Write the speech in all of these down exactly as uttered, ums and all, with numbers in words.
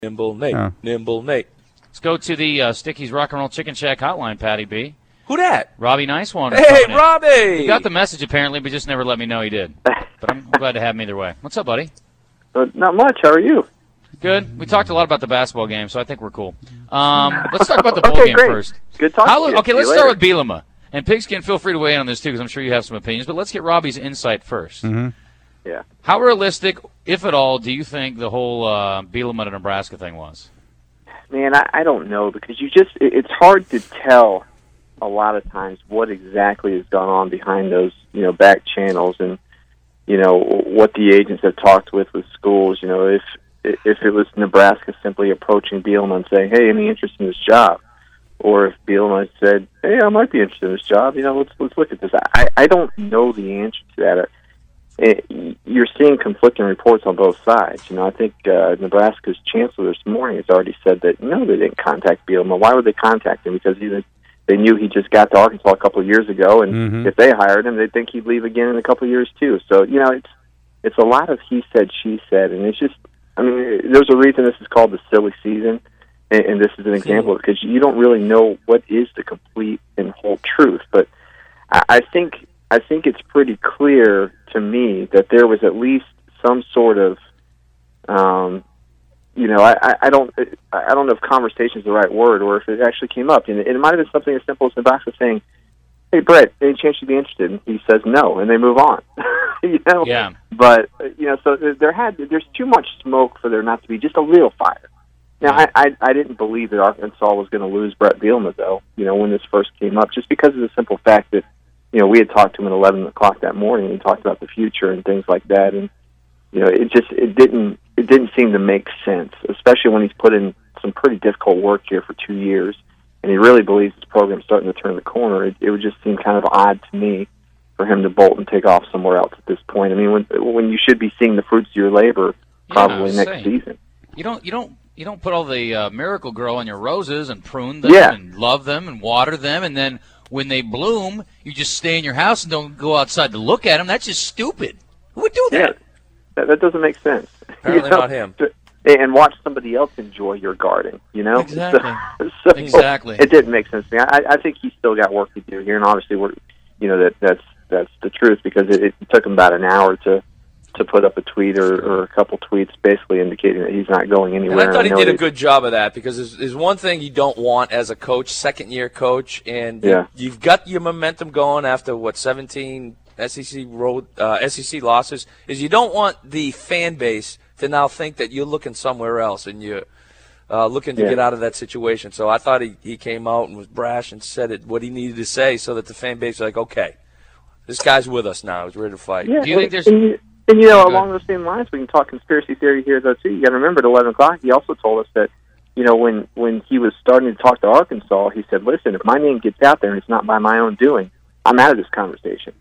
Nimble Nate. Oh. Nimble Nate. Let's go to the uh, Sticky's Rock and Roll Chicken Shack hotline, Patty B. Who that? Robbie Nicewater. Hey, Robbie! He got the message, apparently, but just never let me know he did. But I'm glad to have him either way. What's up, buddy? Uh, not much. How are you? Good. We talked a lot about the basketball game, so I think we're cool. Um, let's talk about the bowl okay, game great. first. Good talking How, to you. Okay, See let's you start later. with Bielema. And Pigskin, feel free to weigh in on this, too, because I'm sure you have some opinions. But let's get Robbie's insight first. Mm-hmm. Yeah. How realistic, if at all, do you think the whole uh, Bielema to Nebraska thing was? Man, I, I don't know, because you just it, it's hard to tell a lot of times what exactly has gone on behind those, you know, back channels, and, you know, what the agents have talked with with schools. You know, if if it was Nebraska simply approaching Bielema and saying, hey, any interest in this job? Or if Bielema said, hey, I might be interested in this job, you know, let's let's look at this. I, I don't know the answer to that. It, you're seeing conflicting reports on both sides. You know, I think uh, Nebraska's chancellor this morning has already said that, no, they didn't contact Bielema. Why would they contact him? Because he, they knew he just got to Arkansas a couple of years ago, and mm-hmm. if they hired him, they'd think he'd leave again in a couple of years too. So, you know, it's it's a lot of he said, she said, and it's just, I mean, there's a reason this is called the silly season, and, and this is an example, because you don't really know what is the complete and whole truth. But I, I think I think it's pretty clear to me that there was at least some sort of, um, you know, I, I don't I don't know if conversation is the right word, or if it actually came up. And it might have been something as simple as Nebraska saying, hey, Brett, any chance you'd be interested? And he says no, and they move on. you know? Yeah. But, you know, so there had there's too much smoke for there not to be just a little fire. Now, I, I, I didn't believe that Arkansas was going to lose Brett Bielema, though, you know, when this first came up, just because of the simple fact that, you know, we had talked to him at eleven o'clock that morning and talked about the future and things like that. And, you know, it just, it didn't, it didn't seem to make sense, especially when he's put in some pretty difficult work here for two years. And he really believes his program's starting to turn the corner. It, it would just seem kind of odd to me for him to bolt and take off somewhere else at this point. I mean, when, when you should be seeing the fruits of your labor probably yeah, next saying. season. You don't, you don't, you don't put all the uh, Miracle Grow on your roses and prune them Yeah. and love them and water them, and then when they bloom, you just stay in your house and don't go outside to look at them. That's just stupid. Who would do that? Yeah, that, that doesn't make sense. Apparently You know? not him. And watch somebody else enjoy your garden, you know? Exactly. So, so Exactly. It didn't make sense to me. I, I think he's still got work to do here, and obviously, we're, you know, that that's that's the truth, because it, it took him about an hour to to put up a tweet or, or a couple tweets basically indicating that he's not going anywhere. And I thought he I did a that- good job of that, because there's, there's one thing you don't want as a coach, second-year coach, and Yeah. you, you've got your momentum going after, what, seventeen S E C road uh, S E C losses, is you don't want the fan base to now think that you're looking somewhere else and you're uh, looking to Yeah. get out of that situation. So I thought he, he came out and was brash and said it, what he needed to say, so that the fan base was like, okay, this guy's with us now. He's ready to fight. Yeah, Do you and, think there's- and, you, and you know, Go along ahead. those same lines, we can talk conspiracy theory here, though, too. You got to remember, at eleven o'clock, he also told us that, you know, when, when he was starting to talk to Arkansas, he said, listen, if my name gets out there and it's not by my own doing, I'm out of this conversation.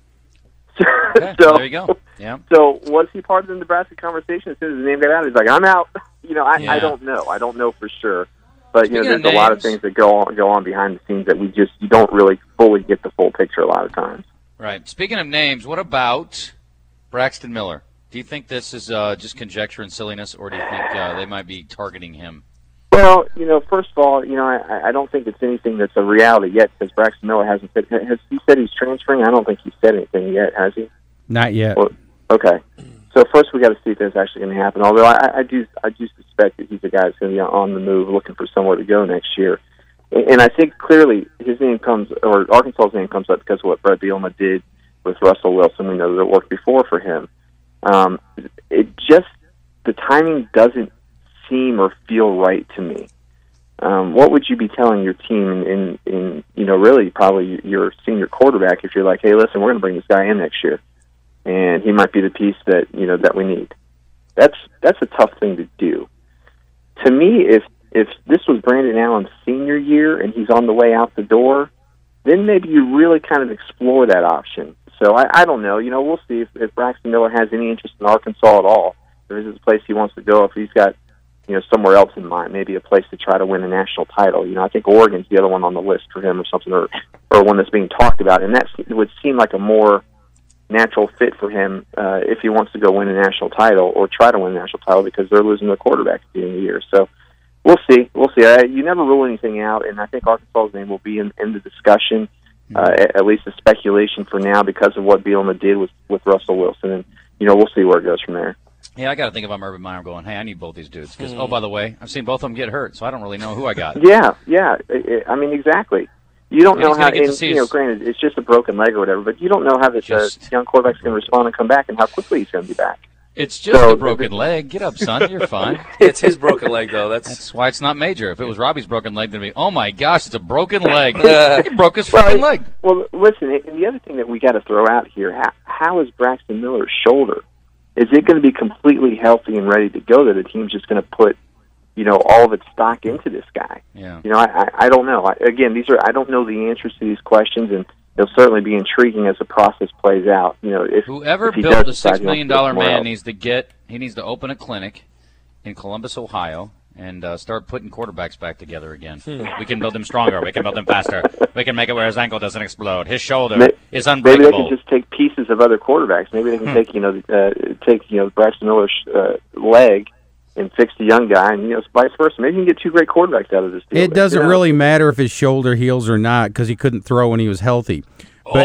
Okay, so, there you go. Yeah. So was he part of the Nebraska conversation? As soon as his name got out, he's like, I'm out. You know, I, Yeah. I don't know. I don't know for sure. But, you know, Speaking of there's a lot of names- things that go on, go on behind the scenes that we just, you don't really fully get the full picture a lot of times. Right. Speaking of names, what about Braxton Miller? Do you think this is uh, just conjecture and silliness, or do you think uh, they might be targeting him? Well, you know, first of all, you know, I, I don't think it's anything that's a reality yet, because Braxton Miller hasn't said, has he said he's transferring? I don't think he's said anything yet, has he? Not yet. Well, okay. So first we got to see if that's actually going to happen. Although I, I do, I do suspect that he's a guy that's going to be on the move, looking for somewhere to go next year. And, and I think clearly his name comes, or Arkansas's name comes up because of what Brett Bielema did with Russell Wilson. We know that it worked before for him. Um, it just, the timing doesn't seem or feel right to me. Um, what would you be telling your team in, in, in, you know, really probably your senior quarterback if you're like, hey, listen, we're going to bring this guy in next year, and he might be the piece that, you know, that we need? That's that's a tough thing to do. To me, if if this was Brandon Allen's senior year and he's on the way out the door, then maybe you really kind of explore that option. So I, I don't know. You know, we'll see if, if Braxton Miller has any interest in Arkansas at all. If this is a place he wants to go, if he's got, you know, somewhere else in mind, maybe a place to try to win a national title. You know, I think Oregon's the other one on the list for him, or something, or or one that's being talked about, and that would seem like a more natural fit for him uh, if he wants to go win a national title or try to win a national title because they're losing their quarterback at the end of the year. So we'll see. We'll see. Uh, you never rule anything out, and I think Arkansas's name will be in, in the discussion, uh, at, at least the speculation for now because of what Bielema did with, with Russell Wilson. And, you know, we'll see where it goes from there. Yeah, I got to think if I'm Urban Meyer going, hey, I need both these dudes. Because, mm. oh, by the way, I've seen both of them get hurt, so I don't really know who I got. Yeah, yeah. I mean, exactly. You don't yeah, know how, and, to you know, granted, it's just a broken leg or whatever, but you don't know how this just, uh, young quarterback's going to respond and come back and how quickly he's going to be back. It's just so, a broken leg. Get up, son. You're fine. It's his broken leg, though. That's That's why it's not major. If it was Robbie's broken leg, then it'd be, oh, my gosh, it's a broken leg. He broke his well, fucking leg. Well, listen, and the other thing that we got to throw out here, how, how is Braxton Miller's shoulder? Is it going to be completely healthy and ready to go that the team's just going to put, you know, all of its stock into this guy? Yeah. You know, I, I, I don't know. I, again, these are I don't know the answers to these questions, and they'll certainly be intriguing as the process plays out. You know, if whoever if he built does the six million dollar man else. needs to get he needs to open a clinic in Columbus, Ohio, and uh, start putting quarterbacks back together again. Hmm. We can build them stronger. We can build them faster. We can make it where his ankle doesn't explode. His shoulder maybe, is unbreakable. Maybe they can just take pieces of other quarterbacks. Maybe they can hmm. take you know uh, take you know Braxton Miller's uh, leg and fix the young guy, and you know vice versa. Maybe you can get two great quarterbacks out of this deal. It doesn't you know? really matter if his shoulder heals or not because he couldn't throw when he was healthy. But,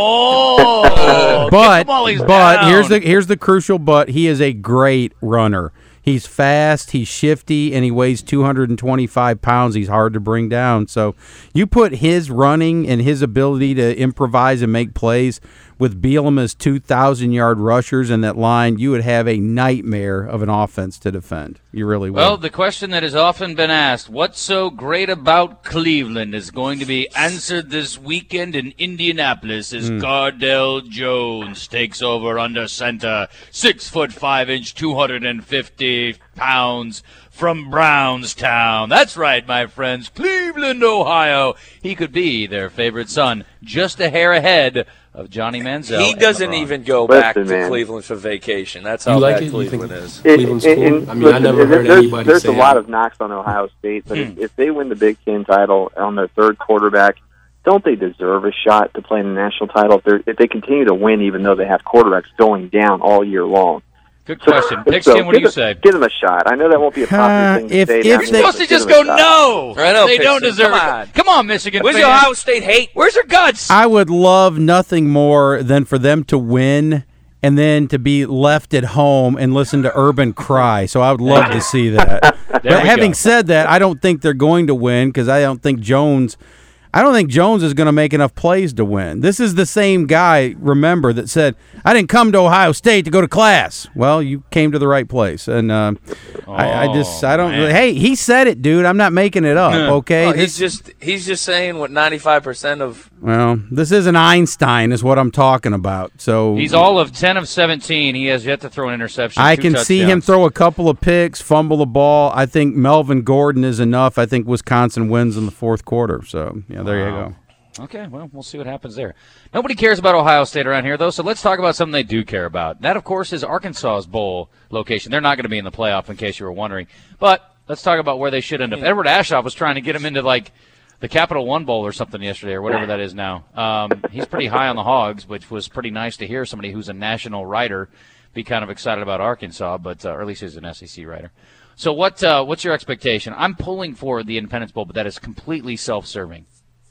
oh, but but down. here's the here's the crucial but. He is a great runner. He's fast, he's shifty, and he weighs two hundred twenty-five pounds. He's hard to bring down. So you put his running and his ability to improvise and make plays with Bielema's two thousand-yard rushers in that line, you would have a nightmare of an offense to defend. You really would. Well, the question that has often been asked, what's so great about Cleveland, is going to be answered this weekend in Indianapolis as mm. Cardell Jones takes over under center, six foot five inch, two hundred fifty pounds from Brownstown. That's right, my friends, Cleveland, Ohio. He could be their favorite son, just a hair ahead of Johnny Manziel. He doesn't even go listen, back to man. Cleveland for vacation. That's how you like bad it? Cleveland you is. Cleveland's it, cool. it, I mean, listen, I never heard there's, anybody There's say a lot that. of knocks on Ohio State, but if, if they win the Big Ten title on their third quarterback, don't they deserve a shot to play in the national title if, they're, if they continue to win even though they have quarterbacks going down all year long? Good question. So, Pigskin, so what do you them, say? Give them a shot. I know that won't be a popular thing to if, say. if down You're here, supposed to just give go them a shot. no. I know, they don't Pigskin. deserve Come it. on. Come on, Michigan Where's fans. your Ohio State hate? Where's your guts? I would love nothing more than for them to win and then to be left at home and listen to Urban cry. So I would love to see that. But having go. said that, I don't think they're going to win because I don't think Jones – I don't think Jones is going to make enough plays to win. This is the same guy, remember, that said, I didn't come to Ohio State to go to class. Well, you came to the right place. And uh, oh, I, I just, I don't, man. hey, he said it, dude. I'm not making it up, okay? Well, this, he's just he's just saying what ninety-five percent of. Well, this isn't Einstein is what I'm talking about. So He's all of ten of seventeen. He has yet to throw an interception. I two can touchdowns. see him throw a couple of picks, fumble the ball. I think Melvin Gordon is enough. I think Wisconsin wins in the fourth quarter. So, yeah, there wow. you go. Okay, well, we'll see what happens there. Nobody cares about Ohio State around here, though, so let's talk about something they do care about. That, of course, is Arkansas's bowl location. They're not going to be in the playoff, in case you were wondering. But let's talk about where they should end up. Edward Ashoff was trying to get him into, like, the Capital One Bowl or something yesterday, or whatever that is now. Um, he's pretty high on the Hogs, which was pretty nice to hear somebody who's a national writer be kind of excited about Arkansas, but uh, or at least he's an S E C writer. So what uh, what's your expectation? I'm pulling for the Independence Bowl, but that is completely self-serving.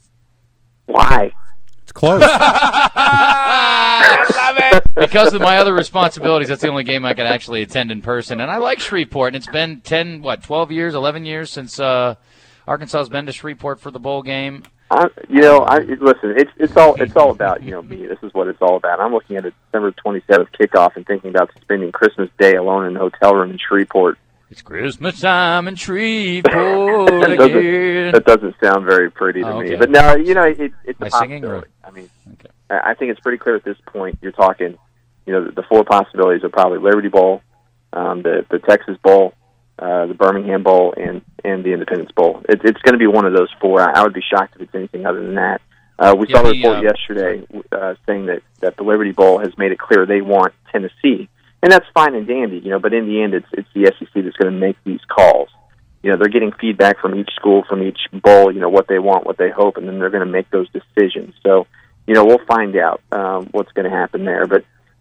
Why? It's close. Because of my other responsibilities, that's the only game I can actually attend in person. And I like Shreveport, and it's been ten, what, twelve years, eleven years since uh, Arkansas has been to Shreveport for the bowl game. I, you know, I listen. It's it's all it's all about you know me. This is what it's all about. I'm looking at a December twenty-seventh kickoff and thinking about spending Christmas Day alone in a hotel room in Shreveport. It's Christmas time in Shreveport that, again. doesn't, that doesn't sound very pretty to oh, okay. me. But no, you know, it, it's a Am I singing, possibility. or? I mean, okay. I think it's pretty clear at this point. You're talking, you know, the, the four possibilities are probably Liberty Bowl, um, the the Texas Bowl, uh, the Birmingham Bowl, and and the Independence Bowl. It, it's going to be one of those four. I, I would be shocked if it's anything other than that. Uh, we yeah, saw a the, report uh, yesterday uh, saying that, that the Liberty Bowl has made it clear they want Tennessee. And that's fine and dandy, you know, but in the end, it's it's the S E C that's going to make these calls. You know, they're getting feedback from each school, from each bowl, you know, what they want, what they hope, and then they're going to make those decisions. So, you know, we'll find out um, what's going to happen there. But,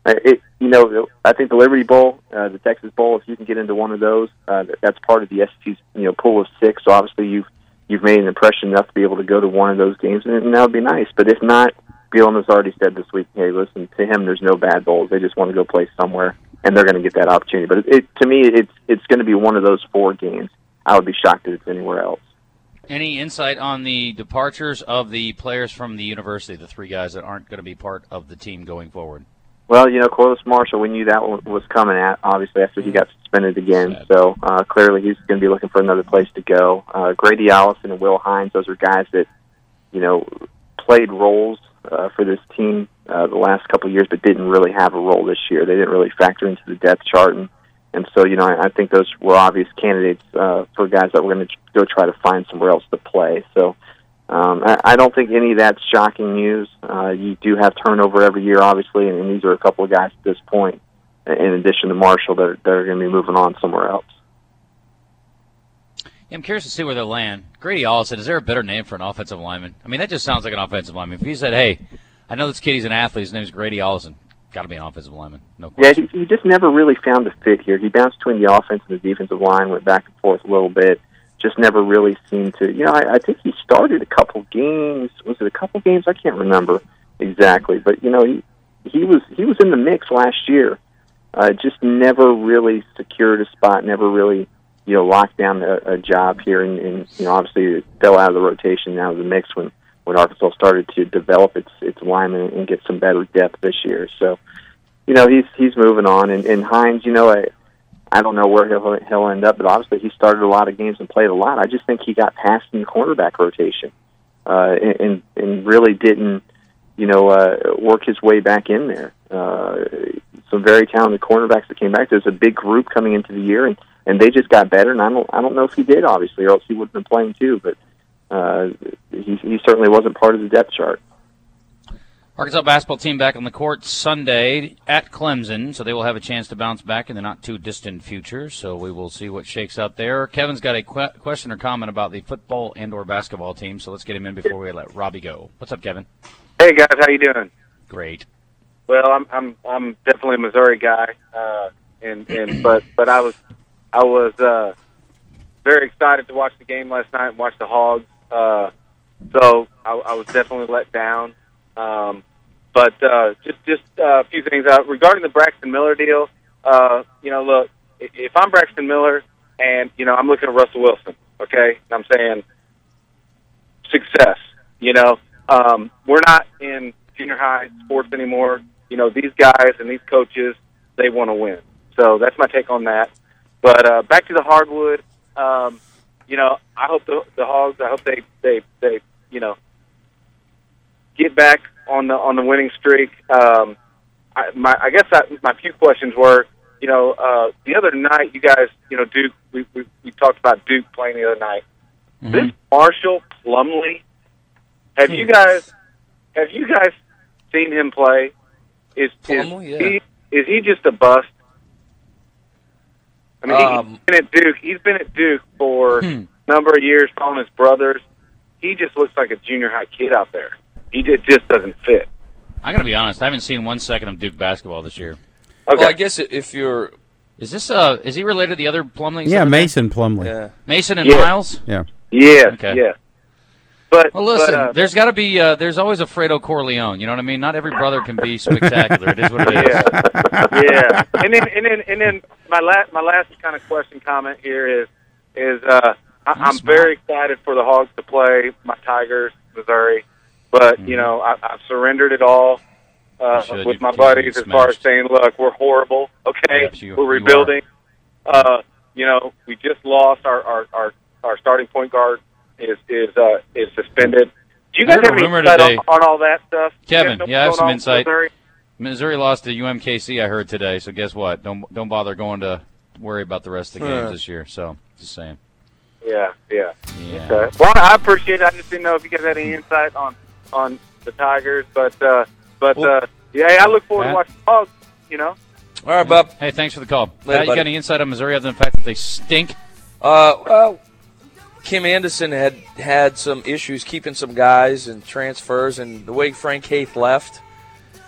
Uh, It, you know, I think the Liberty Bowl, uh, the Texas Bowl, if you can get into one of those, uh, that's part of the S E C's, you know, pool of six. So obviously you've you've made an impression enough to be able to go to one of those games, and, and that would be nice. But if not, Bielema has already said this week, hey, listen, to him, there's no bad bowls. They just want to go play somewhere, and they're going to get that opportunity. But it, it, to me, it's it's going to be one of those four games. I would be shocked if it's anywhere else. Any insight on the departures of the players from the university, the three guys that aren't going to be part of the team going forward? Well, you know, Corliss Marshall, we knew that one was coming at, obviously, after he got suspended again. Sad. So uh, clearly he's going to be looking for another place to go. Uh, Grady Allison and Will Hines, those are guys that, you know, played roles uh, for this team uh, the last couple of years, but didn't really have a role this year. They didn't really factor into the depth chart. And, and so, you know, I, I think those were obvious candidates uh, for guys that were going to go try to find somewhere else to play. So, Um, I, I don't think any of that's shocking news. Uh, you do have turnover every year, obviously, and, and these are a couple of guys at this point, in addition to Marshall, that are, that are going to be moving on somewhere else. Yeah, I'm curious to see where they'll land. Grady Allison, is there a better name for an offensive lineman? I mean, that just sounds like an offensive lineman. If he said, hey, I know this kid, he's an athlete, his name's Grady Allison, got to be an offensive lineman. No question. Yeah, he, he just never really found a fit here. He bounced between the offense and the defensive line, went back and forth a little bit. Just never really seemed to, you know, I, I think he started a couple games. Was it a couple games? I can't remember exactly. But, you know, he he was he was in the mix last year. Uh, just never really secured a spot, never really, you know, locked down a, a job here. And, and, you know, obviously it fell out of the rotation, out of the mix when, when Arkansas started to develop its its linemen and get some better depth this year. So, you know, he's he's moving on. And, and Hines, you know, I, I don't know where he'll he'll end up, but obviously he started a lot of games and played a lot. I just think he got passed in the cornerback rotation, uh, and and really didn't, you know, uh, work his way back in there. Uh, some very talented cornerbacks that came back. There's a big group coming into the year, and, and they just got better. And I don't I don't know if he did, obviously, or else he would have been playing too. But uh, he he certainly wasn't part of the depth chart. Arkansas basketball team back on the court Sunday at Clemson, so they will have a chance to bounce back in the not-too-distant future, so we will see what shakes out there. Kevin's got a que- question or comment about the football and or basketball team, so let's get him in before we let Robbie go. What's up, Kevin? Hey, guys, how you doing? Great. Well, I'm I'm I'm definitely a Missouri guy, uh, and and but but I was I was uh, very excited to watch the game last night and watch the Hogs. Uh, so I, I was definitely let down. Um, but uh, just just uh, a few things uh, regarding the Braxton Miller deal. Uh, you know, look, if I'm Braxton Miller and you know I'm looking at Russell Wilson, okay, and I'm saying success. You know, um, we're not in junior high sports anymore. You know, these guys and these coaches, they want to win. So that's my take on that. But uh, back to the hardwood. Um, you know, I hope the, the Hogs. I hope they they they you know. get back on the on the winning streak. Um, I, my, I guess I, my few questions were, you know, uh, the other night you guys, you know, Duke. We we, we talked about Duke playing the other night. Mm-hmm. This Marshall Plumlee, have you guys have you guys seen him play? Is Plumlee, is, yeah. he, is he just a bust? I mean, Um, he's been at Duke. He's been at Duke for Hmm. a number of years, following his brothers. He just looks like a junior high kid out there. He just, just doesn't fit. I got to be honest, I haven't seen one second of Duke basketball this year. Okay. Well, I guess if you're, Is this uh is he related to the other Plumlees? Yeah, over there? Mason Plumlee. yeah. Mason and Yeah. Miles? Yeah. Yes, Okay. yes. But Well, listen, but, uh, there's got to be uh, there's always a Fredo Corleone. You know what I mean? Not every brother can be spectacular. It is what it is. yeah, yeah. And then and then and then my last my last kind of question comment here is is uh, I, I'm smart. very excited for the Hogs to play my Tigers, Missouri, but Mm-hmm. you know I, I've surrendered it all uh, You should. with You- my you buddies get as far as smashed. saying, look, we're horrible. Okay, Yes, you- we're you rebuilding. Uh, you know, we just lost our our, our, our starting point guard is is uh, is suspended. Do you I guys heard a have any rumor insight on, today- on all that stuff? You Kevin, guys know yeah, I have what's some going on with insight. Missouri? Missouri lost to U M K C, I heard today. So guess what? Don't don't bother going to worry about the rest of the games Huh. this year. So just saying. Yeah, yeah. Yeah. Okay. Well, I appreciate it. I just didn't know if you guys had any insight on on the Tigers, but uh, but Well- uh, yeah, I look forward Pat? to watching the Hogs. You know. All right, Bob. Hey, thanks for the call. Later, Pat, you buddy. got any insight on Missouri other than the fact that they stink? Uh, well, Kim Anderson had had some issues keeping some guys and transfers, and the way Frank Haith left,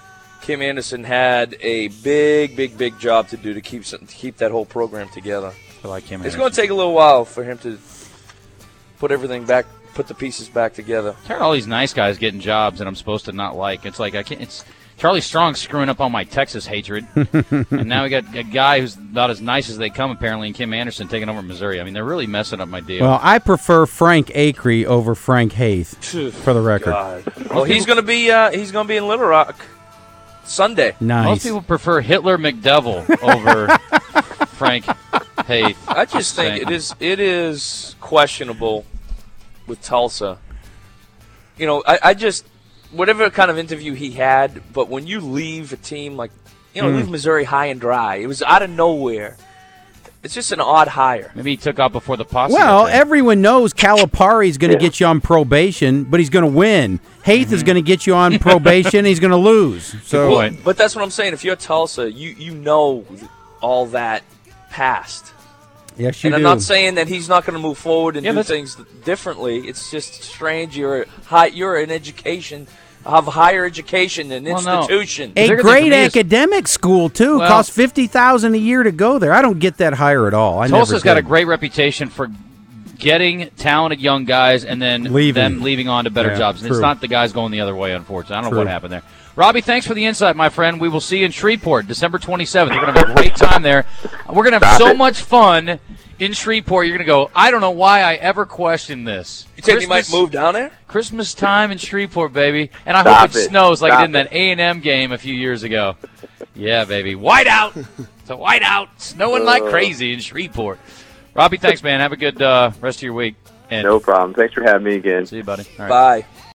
Kim Anderson had a big, big, big job to do to keep to keep that whole program together. I like Kim It's Anderson. going to take a little while for him to put everything back, put the pieces back together. Tired of all these nice guys getting jobs that I'm supposed to not like. It's like I can't. It's Charlie Strong screwing up all my Texas hatred, and now we got a guy who's not as nice as they come apparently, and Kim Anderson taking over Missouri. I mean, they're really messing up my deal. Well, I prefer Frank Acree over Frank Haith, for the record. God. Well, he's going to be uh, he's going to be in Little Rock Sunday. Nice. Most people prefer Hitler McDevil over Frank Haith. I just think it is it is questionable with Tulsa. You know, I, I just whatever kind of interview he had, but when you leave a team like you know, Mm. leave Missouri high and dry, it was out of nowhere. It's just an odd hire. Maybe he took out before the posse. Well, got there. everyone knows Calipari's going to get you on probation, but he's going to win. Haith is going to get you on probation. He's going to lose. So, Good point. But that's what I'm saying. If you're Tulsa, you you know all that past. yes, you And do. I'm not saying that he's not going to move forward and Yeah, do that's- things differently. It's just strange. You're high. You're an education, have higher education and Well, no. institution. a bigger thing for great me is- academic school too. Well- Costs fifty thousand a year to go there. I don't get that hire at all. I Tulsa's never got a did. great reputation for getting talented young guys and then Leaving. them leaving on to better Yeah, jobs. And true. it's not the guys going the other way, unfortunately. I don't know True. what happened there. Robbie, thanks for the insight, my friend. We will see you in Shreveport, December twenty-seventh. We're going to have a great time there. We're going to have Stop so it. much fun in Shreveport. You're going to go, I don't know why I ever questioned this. You think he might Christmas- move down there? Christmas time in Shreveport, baby. And I Stop hope it, it. snows like Stop it did in that it. A and M game a few years ago. Yeah, baby. White out. It's a white out. Snowing like Uh. crazy in Shreveport. Robbie, thanks, man. Have a good uh, rest of your week. And No problem. Thanks for having me again. see you, buddy. All right. Bye.